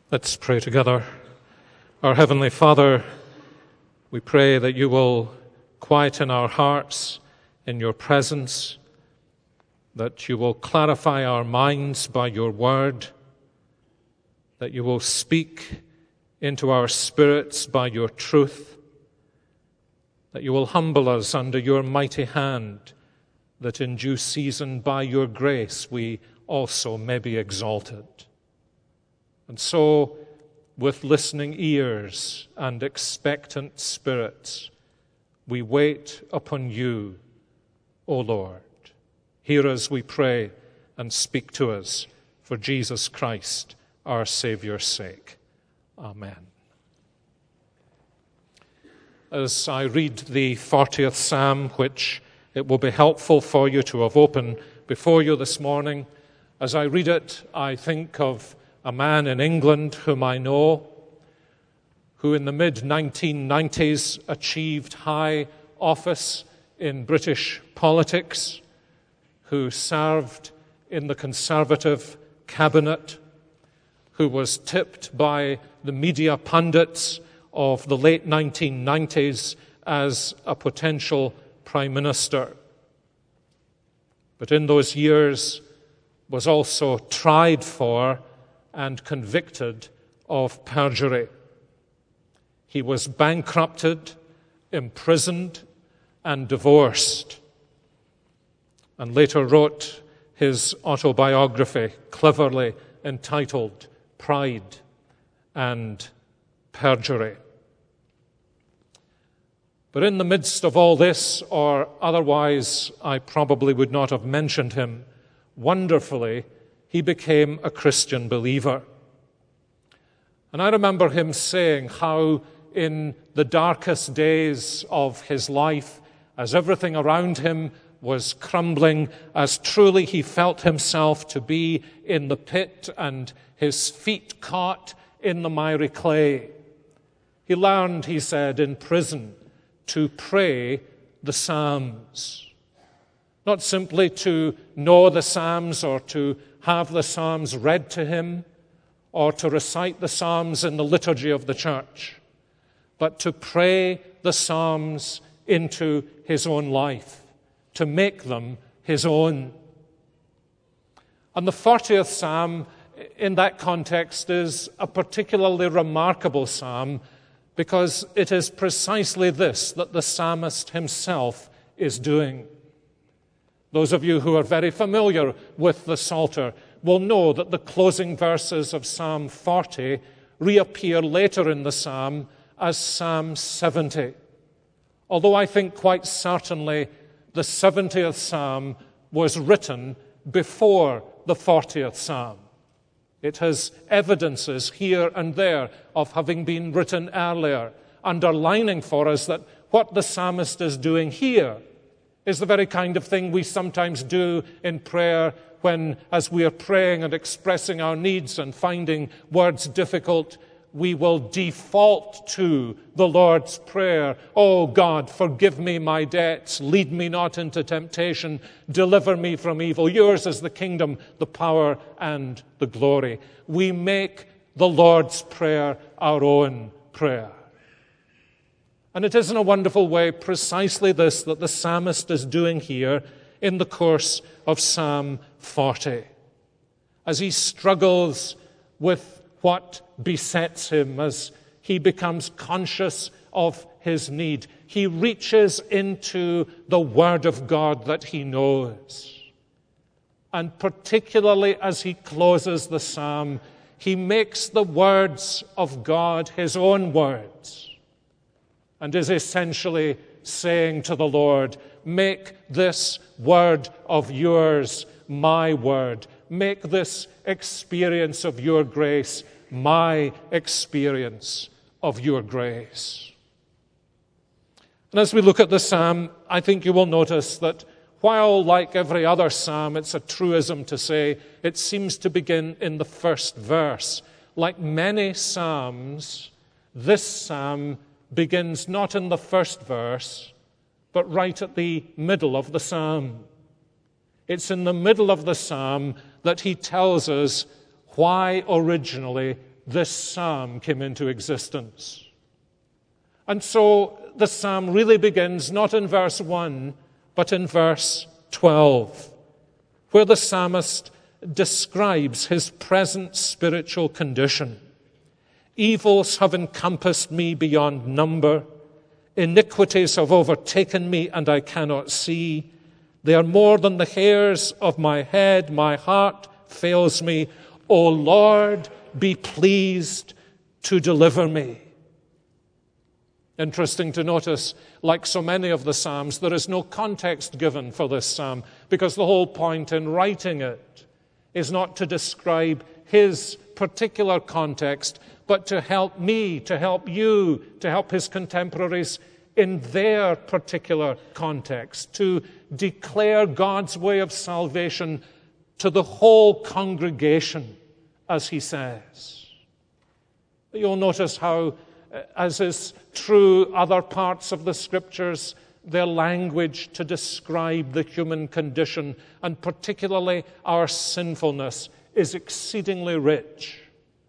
Let's pray together. Our Heavenly Father, we pray that you will quieten our hearts in your presence, that you will clarify our minds by your word, that you will speak into our spirits by your truth, that you will humble us under your mighty hand, that in due season by your grace we also may be exalted. And so, with listening ears and expectant spirits, we wait upon you, O Lord. Hear us, we pray, and speak to us for Jesus Christ, our Saviour's sake. Amen. As I read the 40th Psalm, which it will be helpful for you to have open before you this morning, as I read it, I think of a man in England whom I know, who in the mid-1990s achieved high office in British politics, who served in the Conservative cabinet, who was tipped by the media pundits of the late 1990s as a potential prime minister. But in those years was also tried for and convicted of perjury. He was bankrupted, imprisoned, and divorced, and later wrote his autobiography, cleverly entitled Pride and Perjury. But in the midst of all this, or otherwise I probably would not have mentioned him, wonderfully, he became a Christian believer. And I remember him saying how in the darkest days of his life, as everything around him was crumbling, as truly he felt himself to be in the pit and his feet caught in the miry clay, he learned, he said, in prison to pray the Psalms. Not simply to know the Psalms or to have the Psalms read to him or to recite the Psalms in the liturgy of the church, but to pray the Psalms into his own life, to make them his own. And the 40th Psalm, in that context, is a particularly remarkable psalm because it is precisely this that the psalmist himself is doing. Those of you who are very familiar with the Psalter will know that the closing verses of Psalm 40 reappear later in the psalm as Psalm 70. Although I think quite certainly the 70th Psalm was written before the 40th Psalm. It has evidences here and there of having been written earlier, underlining for us that what the psalmist is doing here is the very kind of thing we sometimes do in prayer when, as we are praying and expressing our needs and finding words difficult, we will default to the Lord's Prayer. Oh God, forgive me my debts, lead me not into temptation, deliver me from evil. Yours is the kingdom, the power, and the glory. We make the Lord's Prayer our own prayer. And it is in a wonderful way precisely this that the psalmist is doing here in the course of Psalm 40. As he struggles with what besets him, as he becomes conscious of his need, he reaches into the Word of God that he knows. And particularly as he closes the psalm, he makes the words of God his own words, and is essentially saying to the Lord, make this word of yours my word. Make this experience of your grace my experience of your grace. And as we look at the psalm, I think you will notice that while, like every other psalm, it's a truism to say it seems to begin in the first verse. Like many psalms, this psalm begins not in the first verse, but right at the middle of the psalm. It's in the middle of the psalm that he tells us why originally this psalm came into existence. And so the psalm really begins not in verse 1, but in verse 12, where the psalmist describes his present spiritual condition. Evils have encompassed me beyond number. Iniquities have overtaken me, and I cannot see. They are more than the hairs of my head. My heart fails me. O Lord, be pleased to deliver me. Interesting to notice, like so many of the Psalms, there is no context given for this psalm, because the whole point in writing it is not to describe his particular context, but to help me, to help you, to help his contemporaries in their particular context, to declare God's way of salvation to the whole congregation, as he says. You'll notice how, as is true other parts of the Scriptures, their language to describe the human condition, and particularly our sinfulness, is exceedingly rich.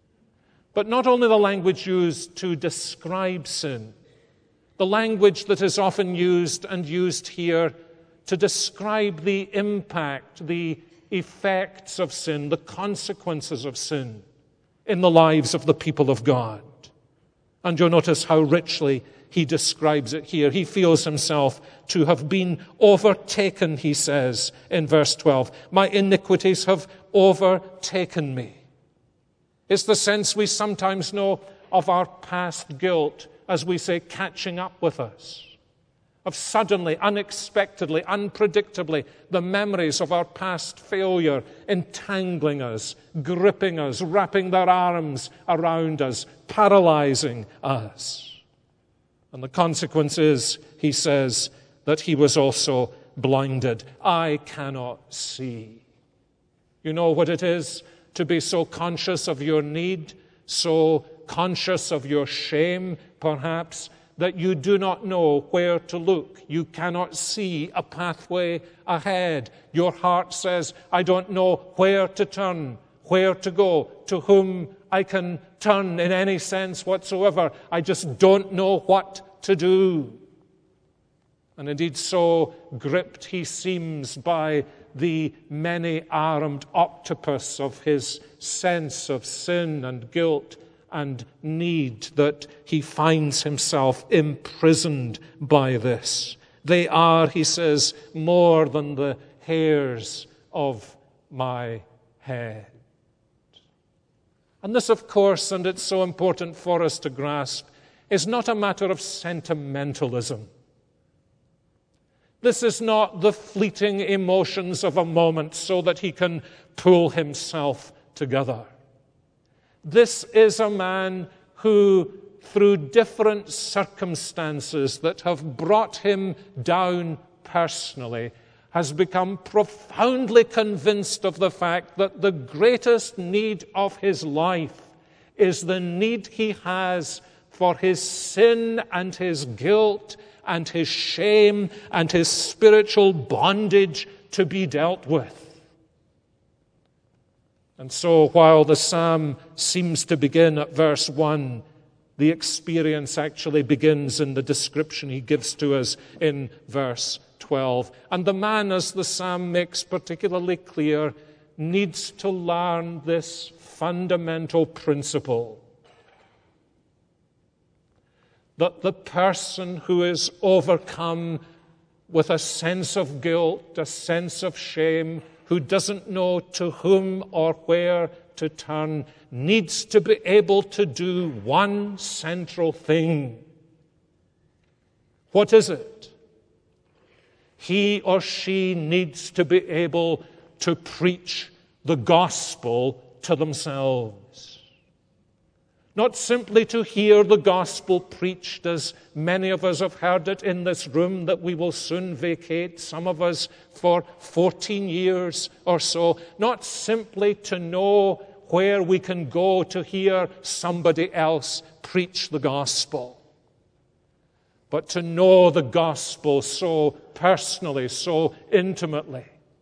But not only the language used to describe sin, the language that is often used and used here to describe the impact, the effects of sin, the consequences of sin in the lives of the people of God. And you'll notice how richly he describes it here. He feels himself to have been overtaken, he says in verse 12. My iniquities have overtaken me. It's the sense we sometimes know of our past guilt, as we say, catching up with us. Of suddenly, unexpectedly, unpredictably, the memories of our past failure entangling us, gripping us, wrapping their arms around us, paralyzing us. And the consequence is, he says, that he was also blinded. I cannot see. You know what it is to be so conscious of your need, so conscious of your shame, perhaps, that you do not know where to look. You cannot see a pathway ahead. Your heart says, I don't know where to turn, where to go, to whom I can turn in any sense whatsoever. I just don't know what to do. And indeed, so gripped he seems by the many-armed octopus of his sense of sin and guilt and need that he finds himself imprisoned by this. They are, he says, more than the hairs of my head. And this, of course, and it's so important for us to grasp, is not a matter of sentimentalism. This is not the fleeting emotions of a moment so that he can pull himself together. This is a man who, through different circumstances that have brought him down personally, has become profoundly convinced of the fact that the greatest need of his life is the need he has for his sin and his guilt and his shame and his spiritual bondage to be dealt with. And so while the psalm seems to begin at verse 1, the experience actually begins in the description he gives to us in verse 12. And the man, as the psalm makes particularly clear, needs to learn this fundamental principle: that the person who is overcome with a sense of guilt, a sense of shame, who doesn't know to whom or where to turn, needs to be able to do one central thing. What is it? He or she needs to be able to preach the gospel to themselves. Not simply to hear the gospel preached, as many of us have heard it in this room that we will soon vacate, some of us for 14 years or so. Not simply to know where we can go to hear somebody else preach the gospel, but to know the gospel so personally, so intimately,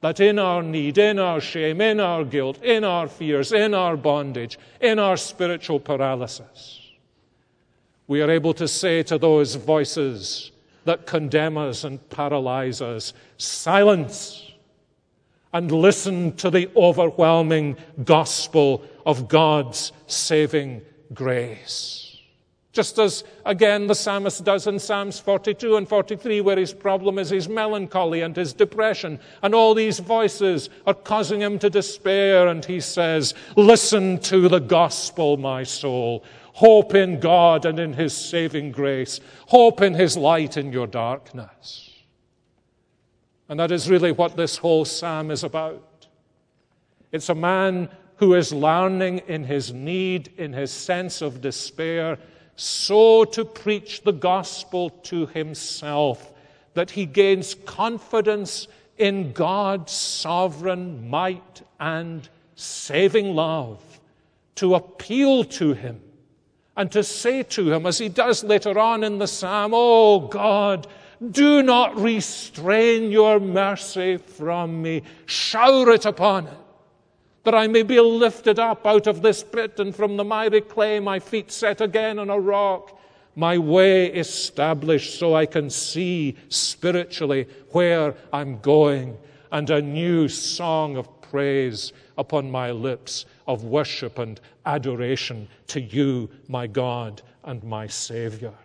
that in our need, in our shame, in our guilt, in our fears, in our bondage, in our spiritual paralysis, we are able to say to those voices that condemn us and paralyze us, silence, and listen to the overwhelming gospel of God's saving grace. Just as, again, the psalmist does in Psalms 42 and 43, where his problem is his melancholy and his depression, and all these voices are causing him to despair, and he says, listen to the gospel, my soul. Hope in God and in his saving grace. Hope in his light in your darkness. And that is really what this whole psalm is about. It's a man who is learning in his need, in his sense of despair, so to preach the gospel to himself that he gains confidence in God's sovereign might and saving love, to appeal to him and to say to him, as he does later on in the psalm, oh God, do not restrain your mercy from me. Shower it upon it, that I may be lifted up out of this pit, and from the miry clay my feet set again on a rock, my way established so I can see spiritually where I'm going, and a new song of praise upon my lips of worship and adoration to you, my God and my Savior.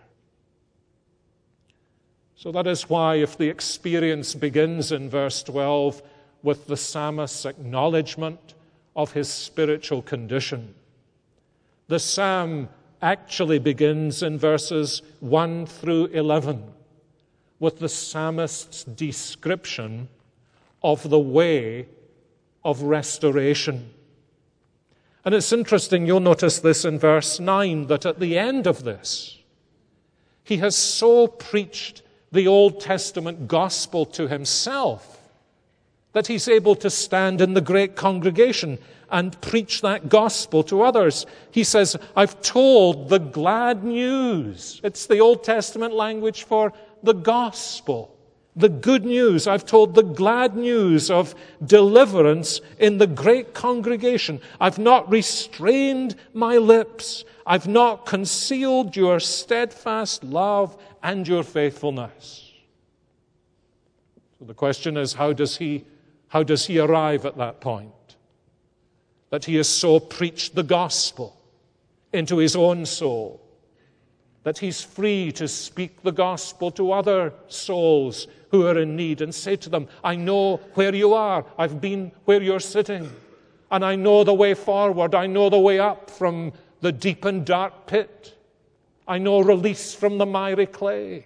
So that is why, if the experience begins in verse 12 with the psalmist's acknowledgement of his spiritual condition, the psalm actually begins in verses 1 through 11 with the psalmist's description of the way of restoration. And it's interesting, you'll notice this in verse 9, that at the end of this, he has so preached the Old Testament gospel to himself that he's able to stand in the great congregation and preach that gospel to others. He says, I've told the glad news. It's the Old Testament language for the gospel, the good news. I've told the glad news of deliverance in the great congregation. I've not restrained my lips. I've not concealed your steadfast love and your faithfulness. So the question is, how does he arrive at that point? That he has so preached the gospel into his own soul, that he's free to speak the gospel to other souls who are in need and say to them, I know where you are. I've been where you're sitting. And I know the way forward. I know the way up from the deep and dark pit. I know release from the miry clay.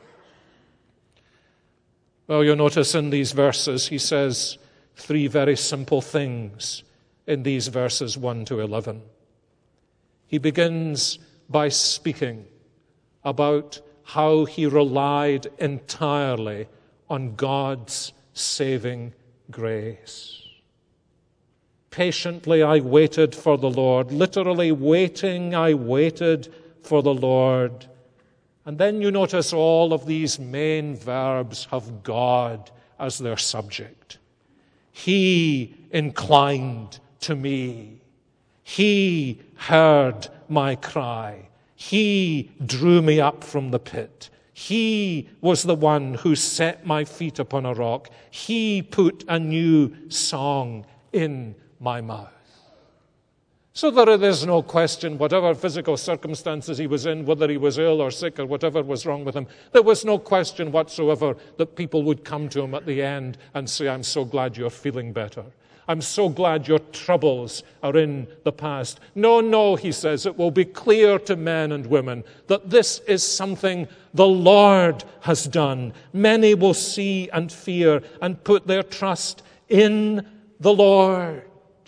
Well, you'll notice in these verses, he says three very simple things in these verses 1 to 11. He begins by speaking about how he relied entirely on God's saving grace. Patiently I waited for the Lord. Literally waiting, I waited for the Lord. And then you notice all of these main verbs have God as their subject. He inclined to me. He heard my cry. He drew me up from the pit. He was the one who set my feet upon a rock. He put a new song in my mouth. So there is no question, whatever physical circumstances he was in, whether he was ill or sick or whatever was wrong with him, there was no question whatsoever that people would come to him at the end and say, I'm so glad you're feeling better. I'm so glad your troubles are in the past. No, he says, it will be clear to men and women that this is something the Lord has done. Many will see and fear and put their trust in the Lord.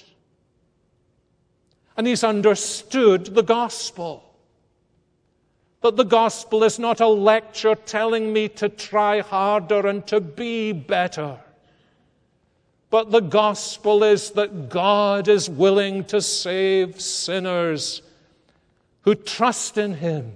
And he's understood the gospel. That the gospel is not a lecture telling me to try harder and to be better. But the gospel is that God is willing to save sinners who trust in him.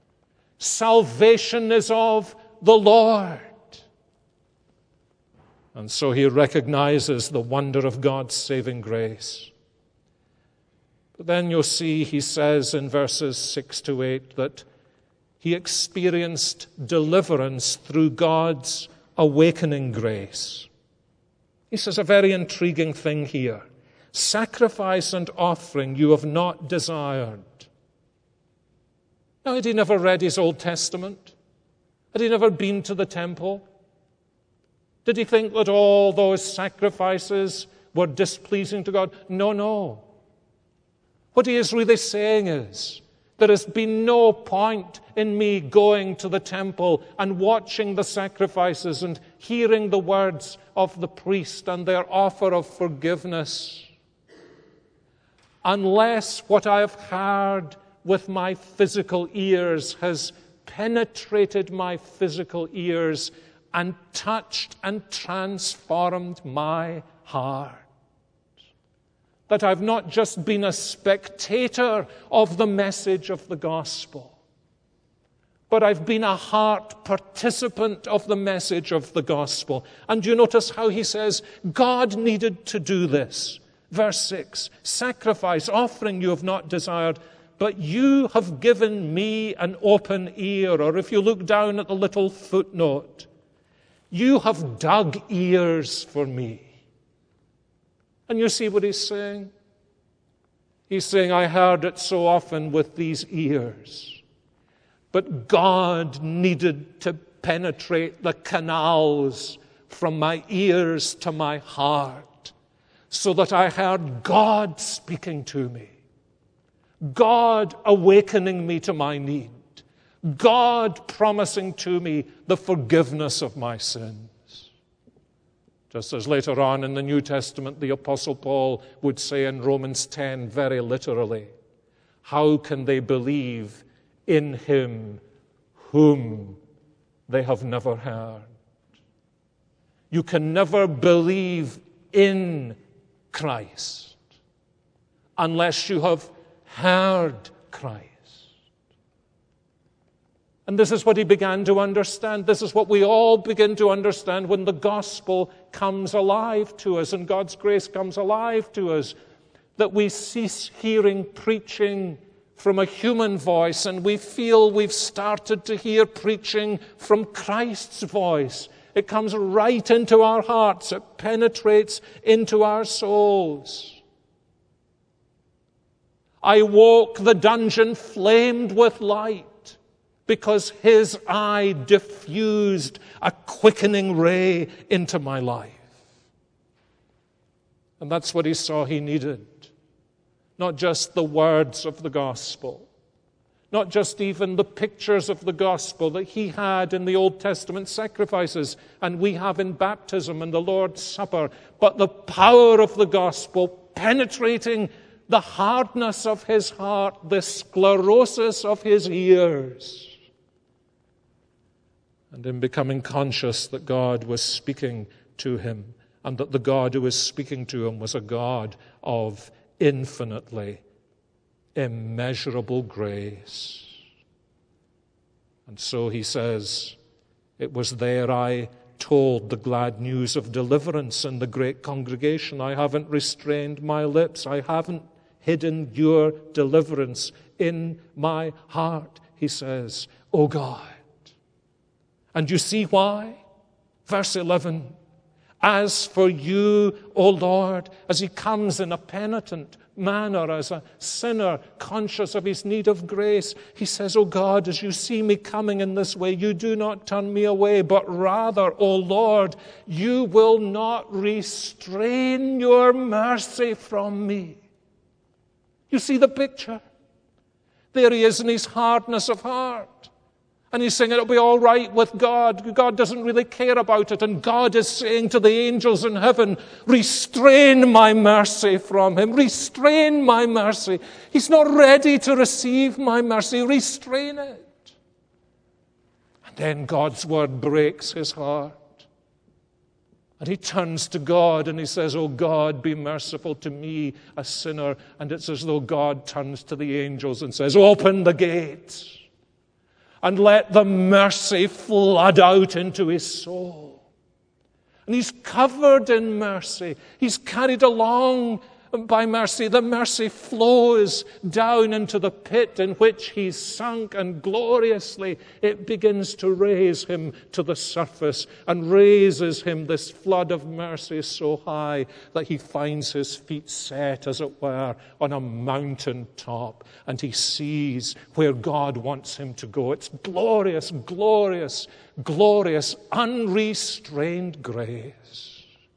Salvation is of the Lord. And so he recognizes the wonder of God's saving grace. But then you'll see he says in verses 6 to 8 that he experienced deliverance through God's awakening grace. He says a very intriguing thing here. Sacrifice and offering you have not desired. Now, had he never read his Old Testament? Had he never been to the temple? Did he think that all those sacrifices were displeasing to God? No. What he is really saying is, there has been no point in me going to the temple and watching the sacrifices and hearing the words of the priest and their offer of forgiveness, unless what I have heard with my physical ears has penetrated my physical ears and touched and transformed my heart. That I've not just been a spectator of the message of the gospel, but I've been a heart participant of the message of the gospel. And you notice how he says, God needed to do this. Verse 6, sacrifice, offering you have not desired, but you have given me an open ear. Or if you look down at the little footnote, you have dug ears for me. And you see what he's saying? He's saying, I heard it so often with these ears. But God needed to penetrate the canals from my ears to my heart so that I heard God speaking to me. God awakening me to my need. God promising to me the forgiveness of my sins. Just as later on in the New Testament, the Apostle Paul would say in Romans 10 very literally, how can they believe in him whom they have never heard? You can never believe in Christ unless you have heard Christ. And this is what he began to understand. This is what we all begin to understand when the gospel comes alive to us and God's grace comes alive to us, that we cease hearing preaching from a human voice and we feel we've started to hear preaching from Christ's voice. It comes right into our hearts. It penetrates into our souls. I woke, the dungeon flamed with light, because his eye diffused a quickening ray into my life. And that's what he saw he needed. Not just the words of the gospel, not just even the pictures of the gospel that he had in the Old Testament sacrifices and we have in baptism and the Lord's Supper, but the power of the gospel penetrating the hardness of his heart, the sclerosis of his ears. And in becoming conscious that God was speaking to him and that the God who was speaking to him was a God of infinitely immeasurable grace. And so he says, it was there I told the glad news of deliverance in the great congregation. I haven't restrained my lips. I haven't hidden your deliverance in my heart, he says, O God. And you see why? Verse 11, as for you, O Lord, as he comes in a penitent manner, as a sinner conscious of his need of grace, he says, O God, as you see me coming in this way, you do not turn me away, but rather, O Lord, you will not restrain your mercy from me. You see the picture? There he is in his hardness of heart. And he's saying it'll be all right with God. God doesn't really care about it. And God is saying to the angels in heaven, restrain my mercy from him. Restrain my mercy. He's not ready to receive my mercy. Restrain it. And then God's word breaks his heart. And he turns to God and he says, oh God, be merciful to me, a sinner. And it's as though God turns to the angels and says, open the gates. And let the mercy flood out into his soul. And he's covered in mercy. He's carried along by mercy. The mercy flows down into the pit in which he's sunk, and gloriously it begins to raise him to the surface and raises him, this flood of mercy, so high that he finds his feet set, as it were, on a mountain top, and he sees where God wants him to go. It's glorious, glorious, glorious, unrestrained grace.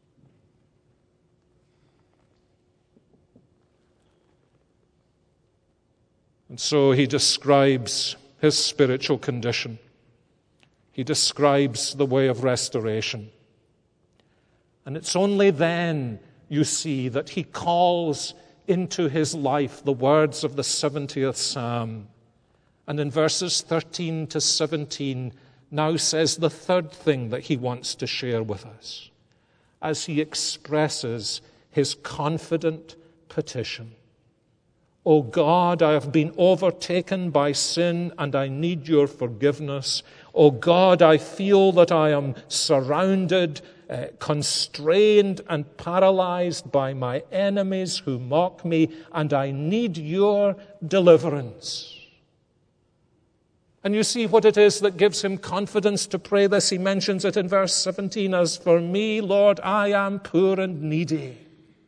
And so he describes his spiritual condition. He describes the way of restoration. And it's only then, you see, that he calls into his life the words of the 70th Psalm. And in verses 13 to 17, now says the third thing that he wants to share with us, as he expresses his confident petition. O God, I have been overtaken by sin and I need your forgiveness. O God, I feel that I am surrounded, constrained and paralyzed by my enemies who mock me, and I need your deliverance. And you see what it is that gives him confidence to pray this. He mentions it in verse 17, as for me, Lord, I am poor and needy,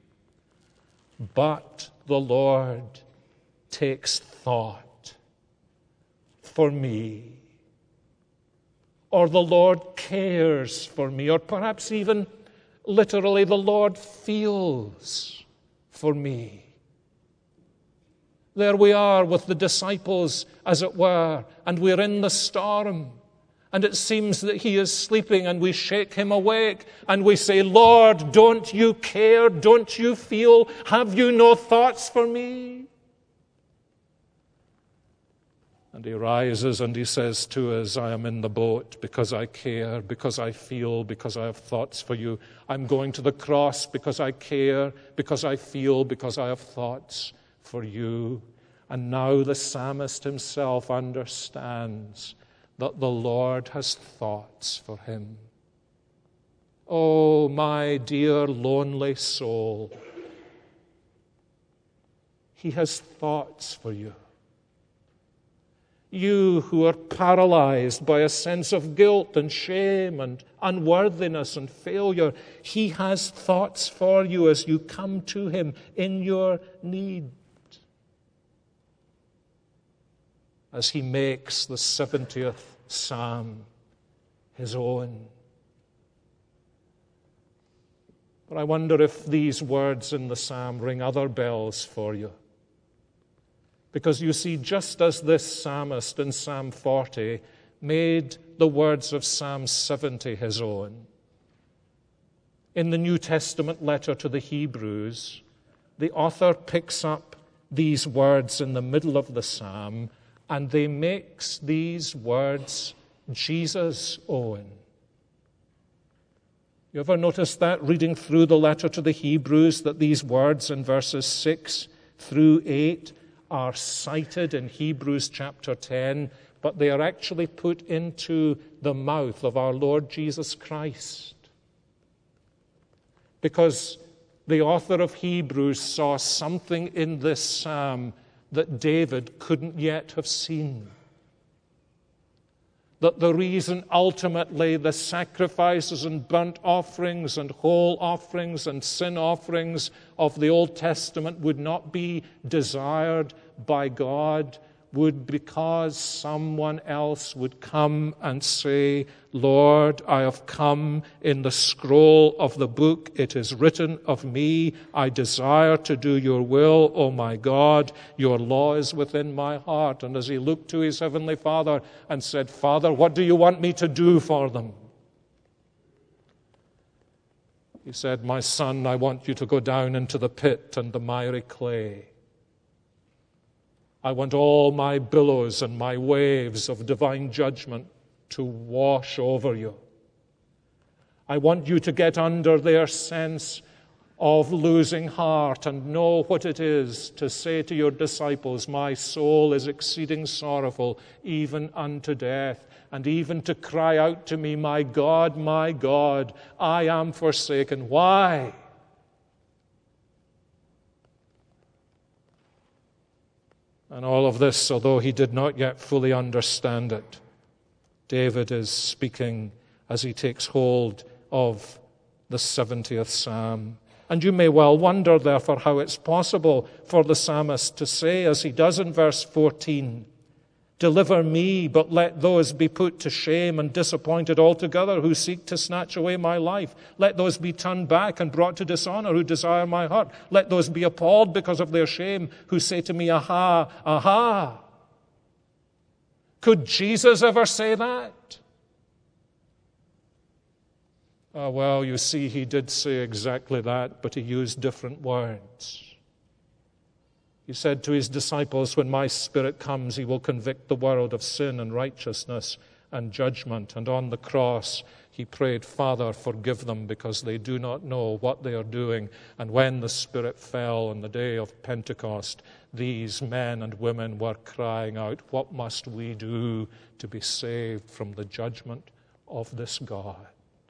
but the Lord takes thought for me, or the Lord cares for me, or perhaps even literally the Lord feels for me. There we are with the disciples, as it were, and we're in the storm, and it seems that he is sleeping, and we shake him awake, and we say, Lord, don't you care? Don't you feel? Have you no thoughts for me? And he rises and he says to us, I am in the boat because I care, because I feel, because I have thoughts for you. I'm going to the cross because I care, because I feel, because I have thoughts for you. And now the psalmist himself understands that the Lord has thoughts for him. Oh, my dear lonely soul, he has thoughts for you. You who are paralyzed by a sense of guilt and shame and unworthiness and failure, he has thoughts for you as you come to him in your need. As he makes the 70th Psalm his own. But I wonder if these words in the Psalm ring other bells for you. Because you see, just as this psalmist in Psalm 40 made the words of Psalm 70 his own, in the New Testament letter to the Hebrews, the author picks up these words in the middle of the psalm, and they makes these words Jesus' own. You ever notice that, reading through the letter to the Hebrews, that these words in verses 6 through 8 are cited in Hebrews chapter 10, but they are actually put into the mouth of our Lord Jesus Christ. Because the author of Hebrews saw something in this psalm that David couldn't yet have seen. That the reason ultimately the sacrifices and burnt offerings and whole offerings and sin offerings of the Old Testament would not be desired by God would because someone else would come and say, Lord, I have come in the scroll of the book. It is written of me. I desire to do your will, O my God. Your law is within my heart. And as he looked to his heavenly Father and said, Father, what do you want me to do for them? He said, my son, I want you to go down into the pit and the miry clay. I want all my billows and my waves of divine judgment to wash over you. I want you to get under their sense of losing heart and know what it is to say to your disciples, my soul is exceeding sorrowful, even unto death. and even to cry out to me, my God, I am forsaken. Why? And all of this, although he did not yet fully understand it, David is speaking as he takes hold of the 70th Psalm. And you may well wonder, therefore, how it's possible for the psalmist to say, as he does in verse 14, deliver me, but let those be put to shame and disappointed altogether who seek to snatch away my life. Let those be turned back and brought to dishonor who desire my hurt. Let those be appalled because of their shame who say to me, aha, aha. Could Jesus ever say that? Well, you see, he did say exactly that, but he used different words. He said to his disciples, when my Spirit comes, he will convict the world of sin and righteousness and judgment. And on the cross, he prayed, Father, forgive them because they do not know what they are doing. And when the Spirit fell on the day of Pentecost, these men and women were crying out, what must we do to be saved from the judgment of this God?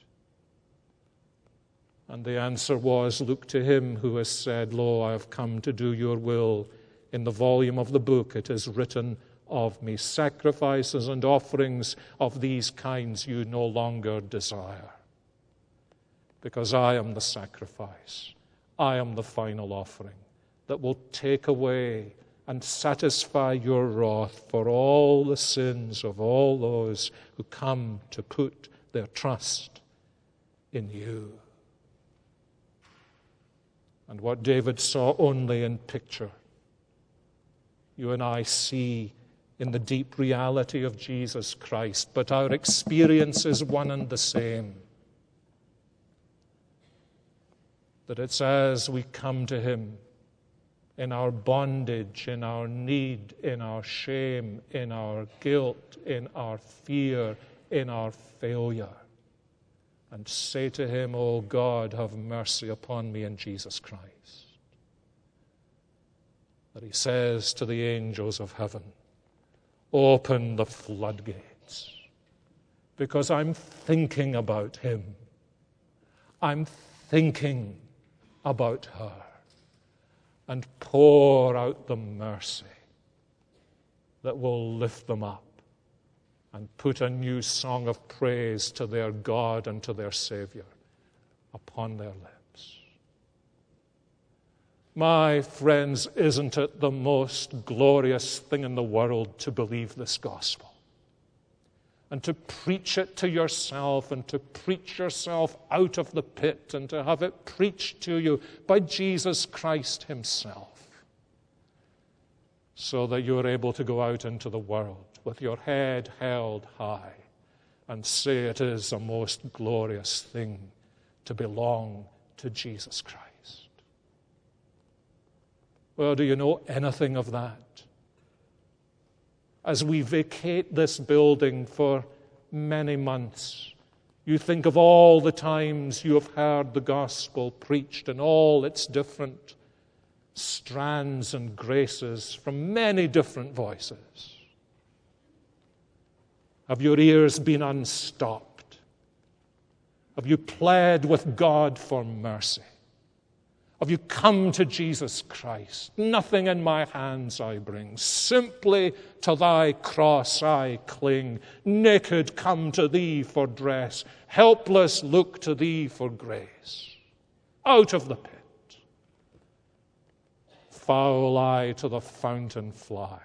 And the answer was, look to him who has said, lo, I have come to do your will. In the volume of the book it is written of me, sacrifices and offerings of these kinds you no longer desire. Because I am the sacrifice, I am the final offering that will take away and satisfy your wrath for all the sins of all those who come to put their trust in you. And what David saw only in picture, you and I see in the deep reality of Jesus Christ, but our experience is one and the same. That it's as we come to him in our bondage, in our need, in our shame, in our guilt, in our fear, in our failure, and say to him, oh God, have mercy upon me in Jesus Christ. That he says to the angels of heaven, open the floodgates, because I'm thinking about him. I'm thinking about her. And pour out the mercy that will lift them up and put a new song of praise to their God and to their Savior upon their lips. My friends, isn't it the most glorious thing in the world to believe this gospel and to preach it to yourself and to preach yourself out of the pit and to have it preached to you by Jesus Christ himself, so that you're able to go out into the world with your head held high and say it is a most glorious thing to belong to Jesus Christ. Well, do you know anything of that? As we vacate this building for many months, you think of all the times you have heard the gospel preached and all its different strands and graces from many different voices. Have your ears been unstopped? Have you pled with God for mercy? Have you come to Jesus Christ? Nothing in my hands I bring. Simply to thy cross I cling. Naked come to thee for dress. Helpless look to thee for grace. Out of the pit, foul I to the fountain fly.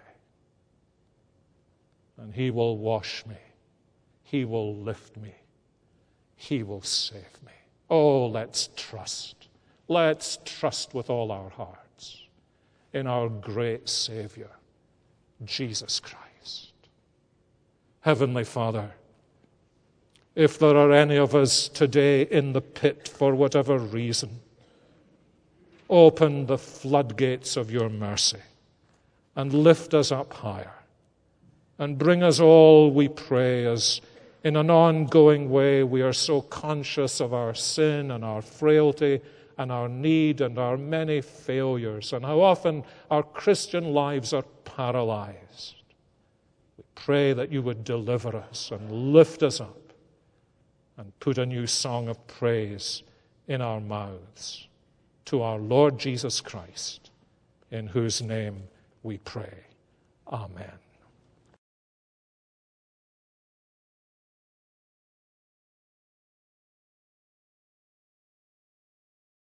And he will wash me. He will lift me. He will save me. Oh, let's trust. Let's trust with all our hearts in our great Savior, Jesus Christ. Heavenly Father, if there are any of us today in the pit for whatever reason, open the floodgates of your mercy and lift us up higher and bring us all, we pray, as in an ongoing way we are so conscious of our sin and our frailty and our need and our many failures and how often our Christian lives are paralyzed. We pray that you would deliver us and lift us up and put a new song of praise in our mouths to our Lord Jesus Christ, in whose name we pray. Amen.